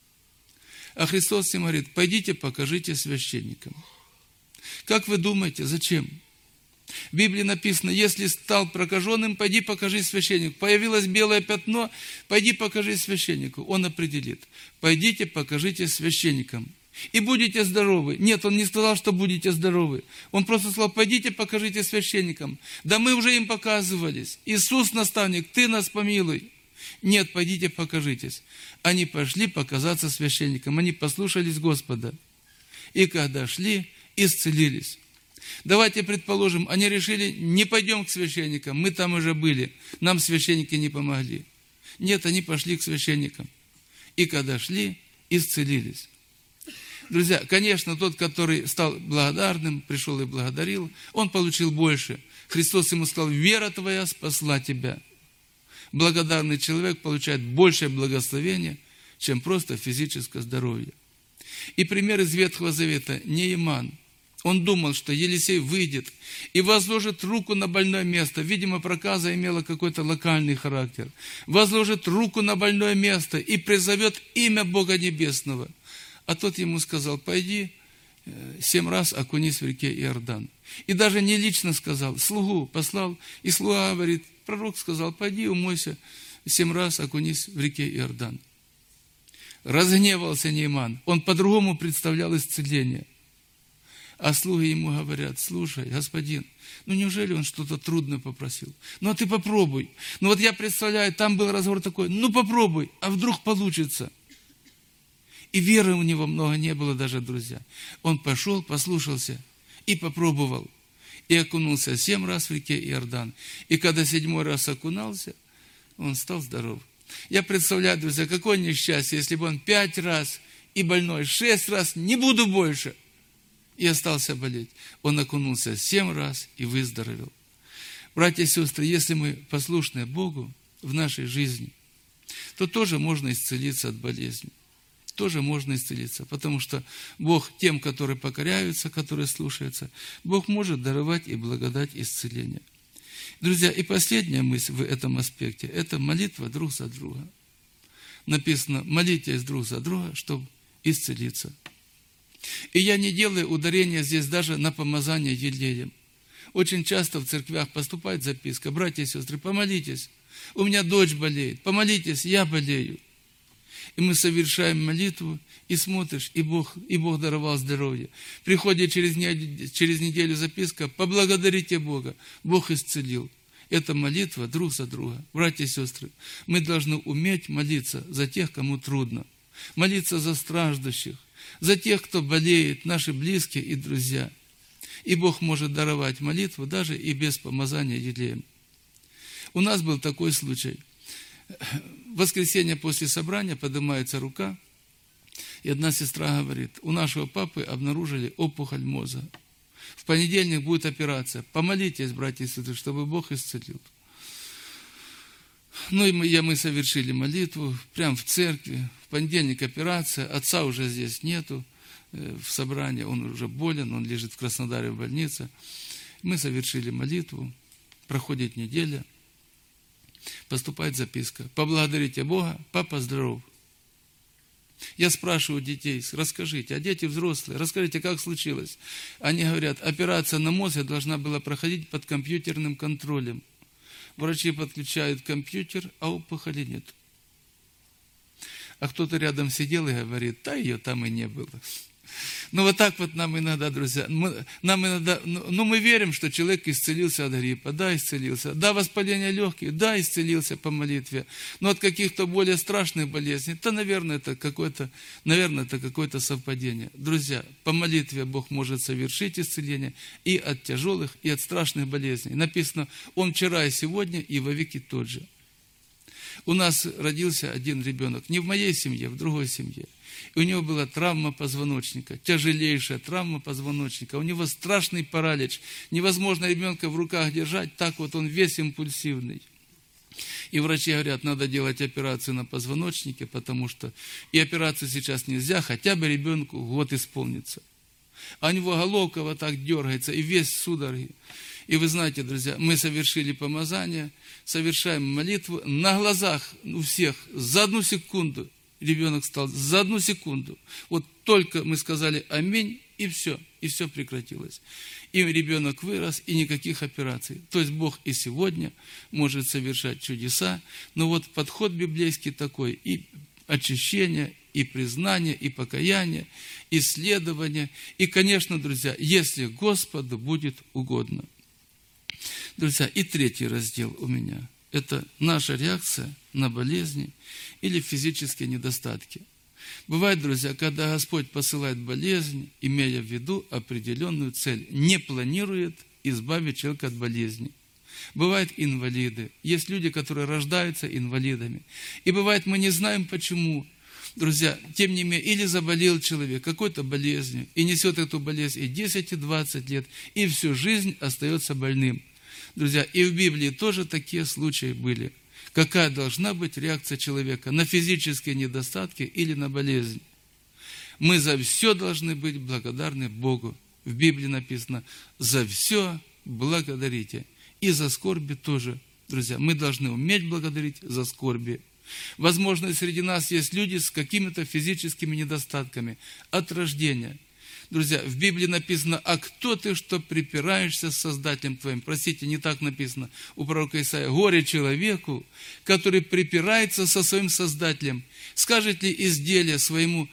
А Христос им говорит: пойдите, покажите священникам. Как вы думаете, зачем? В Библии написано: если стал прокаженным, пойди покажи священнику. Появилось белое пятно, пойди покажи священнику. Он определит: пойдите покажите священникам, и будете здоровы. Нет, он не сказал, что будете здоровы. Он просто сказал: пойдите покажите священникам. Да мы уже им показывались. Иисус, наставник, ты нас помилуй. Нет, пойдите покажитесь. Они пошли показаться священникам. Они послушались Господа. И когда шли, исцелились. Давайте предположим, они решили: не пойдем к священникам, мы там уже были, нам священники не помогли. Нет, они пошли к священникам. И когда шли, исцелились. Друзья, конечно, тот, который стал благодарным, пришел и благодарил, он получил больше. Христос ему сказал: вера твоя спасла тебя. Благодарный человек получает большее благословение, чем просто физическое здоровье. И пример из Ветхого Завета: Нееман. Он думал, что Елисей выйдет и возложит руку на больное место. Видимо, проказа имела какой-то локальный характер. Возложит руку на больное место и призовет имя Бога Небесного. А тот ему сказал: пойди 7 раз окунись в реке Иордан. И даже не лично сказал, слугу послал. И слуга говорит, пророк сказал: пойди умойся 7 раз окунись в реке Иордан. Разгневался Нееман. Он по-другому представлял исцеление. А слуги ему говорят: слушай, господин, неужели он что-то трудное попросил? А ты попробуй. Я представляю, там был разговор такой: попробуй, а вдруг получится. И веры у него много не было даже, друзья. Он пошел, послушался и попробовал. И окунулся 7 раз в реке Иордан. И когда 7-й раз окунался, он стал здоров. Я представляю, друзья, какое несчастье, если бы он 5 раз и больной 6 раз, не буду больше, и остался болеть. Он окунулся 7 раз и выздоровел. Братья и сестры, если мы послушны Богу в нашей жизни, то тоже можно исцелиться от болезни. Тоже можно исцелиться, потому что Бог тем, которые покоряются, которые слушаются, Бог может даровать и благодать исцеления. Друзья, и последняя мысль в этом аспекте – это молитва друг за друга. Написано: молитесь друг за друга, чтобы исцелиться. И я не делаю ударения здесь даже на помазание елеем. Очень часто в церквях поступает записка: братья и сестры, помолитесь, у меня дочь болеет, помолитесь, я болею. И мы совершаем молитву, и смотришь, и Бог даровал здоровье. Приходит через неделю записка: поблагодарите Бога, Бог исцелил. Это молитва друг за друга. Братья и сестры, мы должны уметь молиться за тех, кому трудно. Молиться за страждущих, за тех, кто болеет, наши близкие и друзья. И Бог может даровать молитву даже и без помазания елеем. У нас был такой случай. В воскресенье после собрания поднимается рука, и одна сестра говорит: у нашего папы обнаружили опухоль мозга. В понедельник будет операция. Помолитесь, братья и сестры, чтобы Бог исцелил. Ну и мы совершили молитву прямо в церкви. В понедельник операция, отца уже здесь нету в собрании, он уже болен, он лежит в Краснодаре в больнице. Мы совершили молитву, проходит неделя, поступает записка: поблагодарите Бога, папа здоров. Я спрашиваю детей: расскажите, а дети взрослые, расскажите, как случилось. Они говорят: операция на мозге должна была проходить под компьютерным контролем. Врачи подключают компьютер, а опухоли нет. А кто-то рядом сидел и говорит: да ее там и не было. Ну вот так вот нам иногда, друзья, мы верим, что человек исцелился от гриппа, да, исцелился, да, воспаление легких, да, исцелился по молитве, но от каких-то более страшных болезней, то, наверное, это какое-то совпадение. Друзья, по молитве Бог может совершить исцеление и от тяжелых, и от страшных болезней. Написано: Он вчера и сегодня, и во веки тот же. У нас родился один ребенок, не в моей семье, в другой семье. И у него была травма позвоночника, тяжелейшая травма позвоночника. У него страшный паралич. Невозможно ребенка в руках держать, так вот он весь импульсивный. И врачи говорят: надо делать операцию на позвоночнике, потому что и операцию сейчас нельзя, хотя бы ребенку год исполнится. А у него головка вот так дергается, и весь в судороге. И вы знаете, друзья, мы совершили помазание, совершаем молитву на глазах у всех за 1 секунду. Ребенок стал за 1 секунду. Вот только мы сказали аминь, и все прекратилось. И ребенок вырос, и никаких операций. То есть Бог и сегодня может совершать чудеса, но вот подход библейский такой: и очищение, и признание, и покаяние, исследование. И, конечно, друзья, если Господу будет угодно. Друзья, и 3 раздел у меня. Это наша реакция на болезни или физические недостатки. Бывает, друзья, когда Господь посылает болезнь, имея в виду определенную цель, не планирует избавить человека от болезни. Бывают инвалиды. Есть люди, которые рождаются инвалидами. И бывает, мы не знаем почему. Друзья, тем не менее, или заболел человек какой-то болезнью, и несет эту болезнь и 10, и 20 лет, и всю жизнь остается больным. Друзья, и в Библии тоже такие случаи были. Какая должна быть реакция человека на физические недостатки или на болезнь? Мы за все должны быть благодарны Богу. В Библии написано: за все благодарите. И за скорби тоже, друзья. Мы должны уметь благодарить за скорби. Возможно, среди нас есть люди с какими-то физическими недостатками от рождения. Друзья, в Библии написано: а кто ты, что припираешься с Создателем твоим? Простите, не так написано у пророка Исаия: горе человеку, который припирается со своим Создателем. Скажет ли изделие своему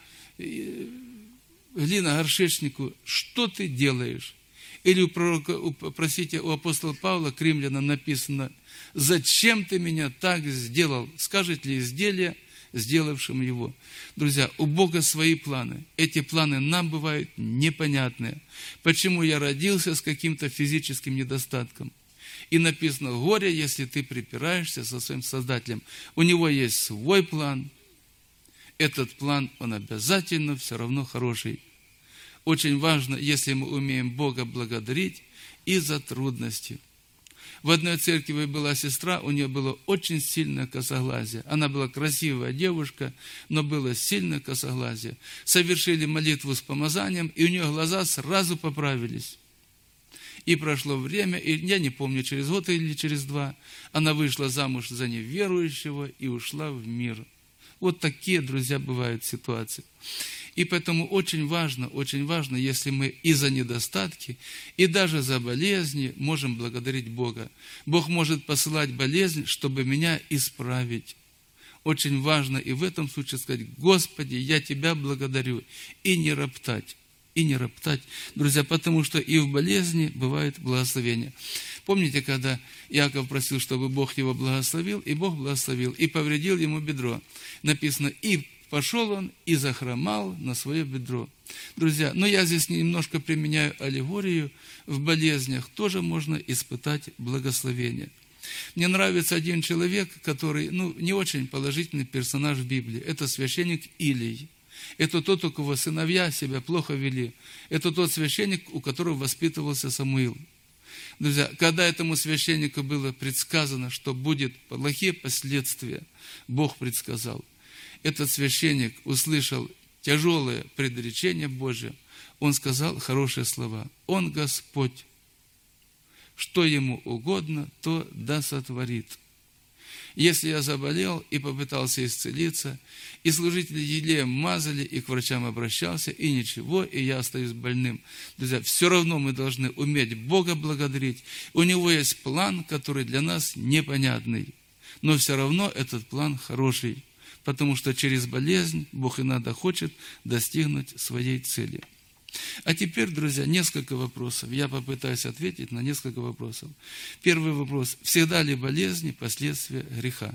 глиногоршечнику: что ты делаешь? Или у апостола Павла к римлянам написано: зачем ты меня так сделал? Скажет ли изделие сделавшим его? Друзья, у Бога свои планы. Эти планы нам бывают непонятные. Почему я родился с каким-то физическим недостатком? И написано: горе, если ты припираешься со своим Создателем. У него есть свой план. Этот план, он обязательно все равно хороший. Очень важно, если мы умеем Бога благодарить и за трудности. В одной церкви была сестра, у нее было очень сильное косоглазие. Она была красивая девушка, но было сильное косоглазие. Совершили молитву с помазанием, и у нее глаза сразу поправились. И прошло время, и я не помню, через год или через 2, она вышла замуж за неверующего и ушла в мир. Вот такие, друзья, бывают ситуации. И поэтому очень важно, если мы и за недостатки, и даже за болезни можем благодарить Бога. Бог может посылать болезнь, чтобы меня исправить. Очень важно и в этом случае сказать: Господи, я Тебя благодарю, и не роптать. И не роптать, друзья, потому что и в болезни бывает благословение. Помните, когда Иаков просил, чтобы Бог его благословил, и Бог благословил, и повредил ему бедро. Написано: и пошел он, и захромал на свое бедро. Друзья, но я здесь немножко применяю аллегорию. В болезнях тоже можно испытать благословение. Мне нравится один человек, который, не очень положительный персонаж в Библии. Это священник Илий. Это тот, у кого сыновья себя плохо вели. Это тот священник, у которого воспитывался Самуил. Друзья, когда этому священнику было предсказано, что будут плохие последствия, Бог предсказал. Этот священник услышал тяжелое предречение Божие. Он сказал хорошие слова: «Он Господь, что Ему угодно, то да сотворит». Если я заболел и попытался исцелиться, и служители елеем мазали, и к врачам обращался, и ничего, и я остаюсь больным. Друзья, все равно мы должны уметь Бога благодарить. У Него есть план, который для нас непонятный, но все равно этот план хороший, потому что через болезнь Бог иногда хочет достигнуть своей цели. А теперь, друзья, несколько вопросов. Я попытаюсь ответить на несколько вопросов. Первый вопрос: всегда ли болезни последствия греха?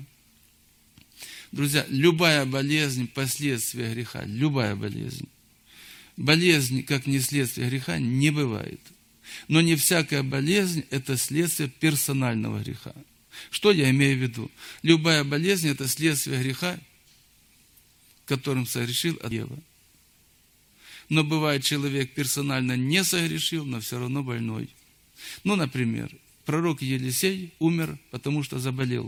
Друзья, любая болезнь последствия греха, любая болезнь. Болезнь, как не следствие греха, не бывает. Но не всякая болезнь – это следствие персонального греха. Что я имею в виду? Любая болезнь – это следствие греха, которым согрешил Ева. Но бывает, человек персонально не согрешил, но все равно больной. Например, пророк Елисей умер, потому что заболел.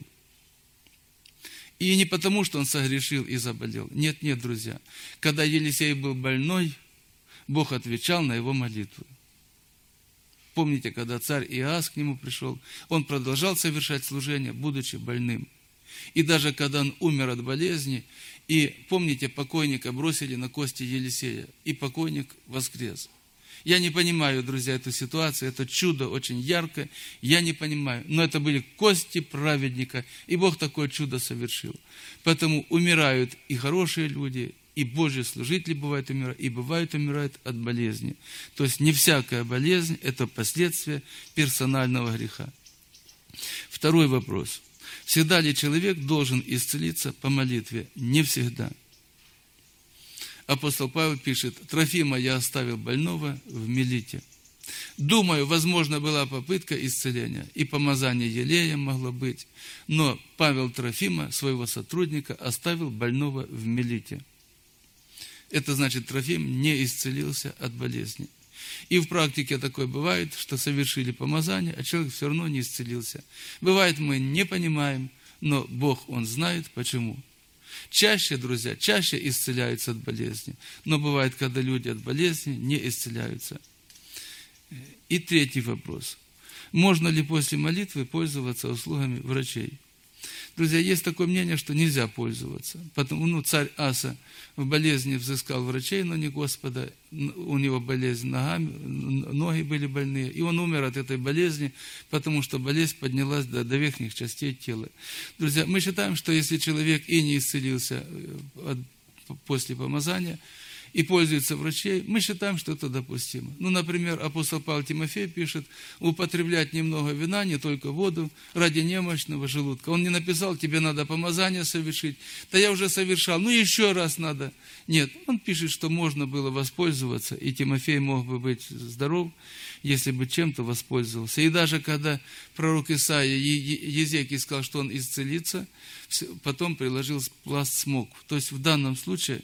И не потому, что он согрешил и заболел. Нет, друзья. Когда Елисей был больной, Бог отвечал на его молитву. Помните, когда царь Иоас к нему пришел, он продолжал совершать служение, будучи больным. И даже когда он умер от болезни, и, помните, покойника бросили на кости Елисея, и покойник воскрес. Я не понимаю, друзья, эту ситуацию, это чудо очень яркое, я не понимаю, но это были кости праведника, и Бог такое чудо совершил. Поэтому умирают и хорошие люди, и Божьи служители бывают умирают от болезни. То есть не всякая болезнь – это последствия персонального греха. Второй вопрос. Всегда ли человек должен исцелиться по молитве? Не всегда. Апостол Павел пишет: «Трофима я оставил больного в Милите». Думаю, возможно, была попытка исцеления, и помазание елеем могло быть, но Павел Трофима, своего сотрудника, оставил больного в Милите. Это значит, Трофим не исцелился от болезни. И в практике такое бывает, что совершили помазание, а человек все равно не исцелился. Бывает, мы не понимаем, но Бог, Он знает почему. Чаще, друзья, исцеляются от болезни, но бывает, когда люди от болезни не исцеляются. И третий вопрос. Можно ли после молитвы пользоваться услугами врачей? Друзья, есть такое мнение, что нельзя пользоваться. Потому, царь Аса в болезни взыскал врачей, но не Господа. У него болезнь ногами, ноги были больные. И он умер от этой болезни, потому что болезнь поднялась до верхних частей тела. Друзья, мы считаем, что если человек и не исцелился после помазания, и пользуются врачей, мы считаем, что это допустимо. Например, апостол Павел Тимофей пишет: употреблять немного вина, не только воду, ради немощного желудка. Он не написал: тебе надо помазание совершить. Да я уже совершал, еще раз надо. Нет, он пишет, что можно было воспользоваться, и Тимофей мог бы быть здоров, если бы чем-то воспользовался. И даже когда пророк Исаия, Езекий сказал, что он исцелится, потом приложил пласт смог. То есть в данном случае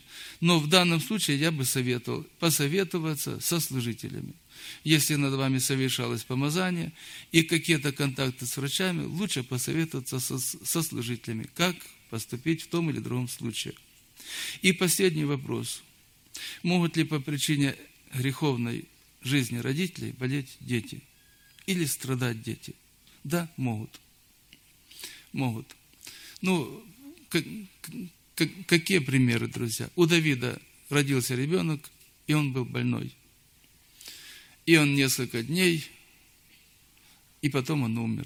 я бы советовал посоветоваться со служителями. Если над вами совершалось помазание и какие-то контакты с врачами, лучше посоветоваться со служителями, как поступить в том или другом случае. И последний вопрос. Могут ли по причине греховной жизни родителей болеть дети? Или страдать дети? Да, могут. Какие примеры, друзья? У Давида родился ребенок, и он был больной. И он несколько дней, и потом он умер.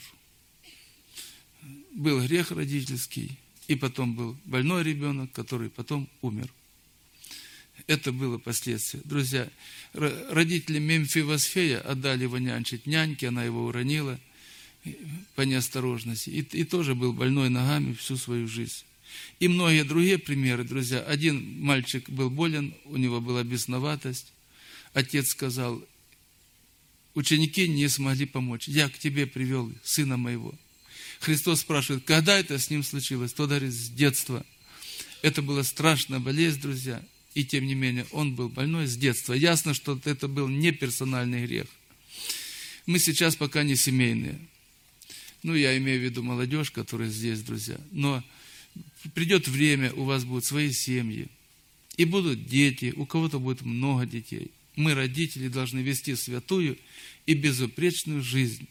Был грех родительский, и потом был больной ребенок, который потом умер. Это было последствие. Друзья, родители Мемфивосфея отдали его нянчить няньке, она его уронила по неосторожности. И тоже был больной ногами всю свою жизнь. И многие другие примеры, друзья. Один мальчик был болен, у него была бесноватость. Отец сказал, ученики не смогли помочь. Я к тебе привел сына моего. Христос спрашивает, когда это с ним случилось? Тот говорит, с детства. Это была страшная болезнь, друзья. И тем не менее, он был больной с детства. Ясно, что это был не персональный грех. Мы сейчас пока не семейные. Я имею в виду молодежь, которая здесь, друзья. Но придет время, у вас будут свои семьи. И будут дети, у кого-то будет много детей. Мы, родители, должны вести святую и безупречную жизнь.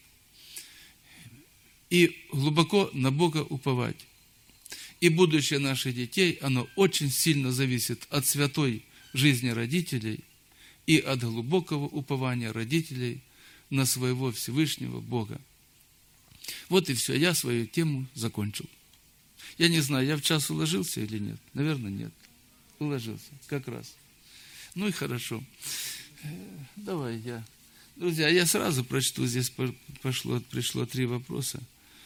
И глубоко на Бога уповать. И будущее наших детей, оно очень сильно зависит от святой жизни родителей и от глубокого упования родителей на своего Всевышнего Бога. Вот и все, я свою тему закончил. Я не знаю, я в час уложился или нет? Наверное, нет. Уложился, как раз. И хорошо. Давай я. Друзья, я сразу прочту, здесь пришло 3 вопроса.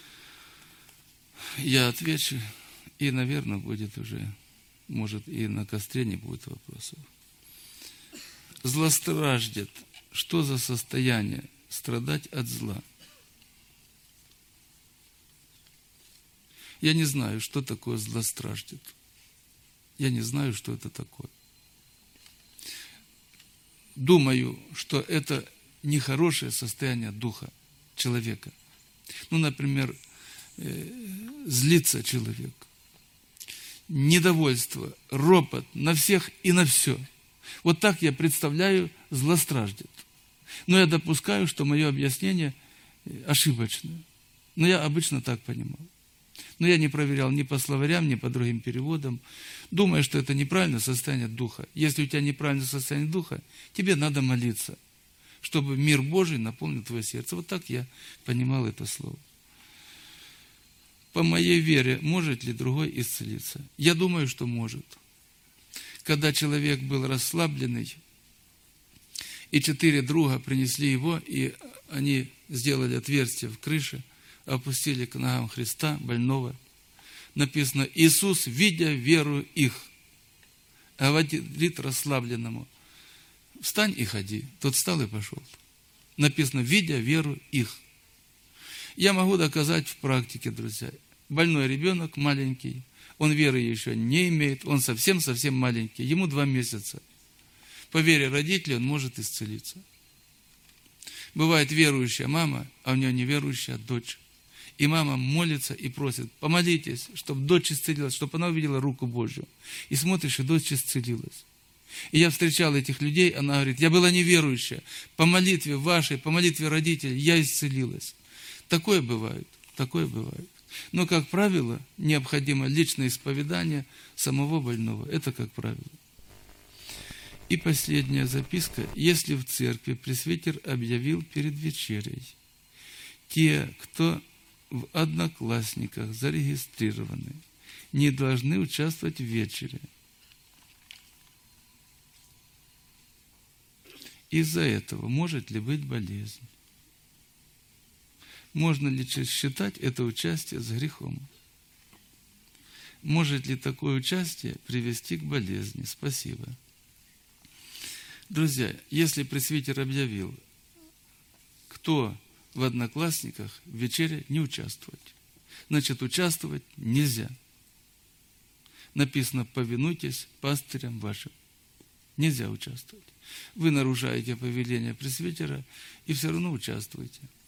Я отвечу, и, наверное, будет уже, может, и на костре не будет вопросов. Злостраждет. Что за состояние? Страдать от зла. Я не знаю, что такое злостраждет. Я не знаю, что это такое. Думаю, что это нехорошее состояние духа человека. Например, злится человек. Недовольство, ропот на всех и на все. Вот так я представляю злостраждет. Но я допускаю, что мое объяснение ошибочное. Но я обычно так понимал. Но я не проверял ни по словарям, ни по другим переводам. Думаю, что это неправильное состояние духа. Если у тебя неправильное состояние духа, тебе надо молиться, чтобы мир Божий наполнил твое сердце. Вот так я понимал это слово. По моей вере, может ли другой исцелиться? Я думаю, что может. Когда человек был расслабленный, и 4 друга принесли его, и они сделали отверстие в крыше, опустили к ногам Христа, больного. Иисус, видя веру их, говорит расслабленному, встань и ходи. Тот встал и пошел. Видя веру их. Я могу доказать в практике, друзья. Больной ребенок маленький, он веры еще не имеет, он совсем-совсем маленький, ему 2 месяца. По вере родителей он может исцелиться. Бывает верующая мама, а у нее неверующая дочь. И мама молится и просит, помолитесь, чтобы дочь исцелилась, чтобы она увидела руку Божью. И смотришь, и дочь исцелилась. И я встречал этих людей, она говорит, я была неверующая, по молитве вашей, по молитве родителей я исцелилась. Такое бывает. Но, как правило, необходимо личное исповедание самого больного. Это как правило. И последняя записка. Если в церкви пресвитер объявил перед вечерей, те, кто в Одноклассниках зарегистрированы, не должны участвовать в вечере. Из-за этого может ли быть болезнь? Можно ли считать это участие с грехом? Может ли такое участие привести к болезни? Спасибо. Друзья, если пресвитер объявил, кто в Одноклассниках в вечере не участвовать, значит, участвовать нельзя. Написано, повинуйтесь пастырям вашим. Нельзя участвовать. Вы нарушаете повеление пресвитера и все равно участвуете.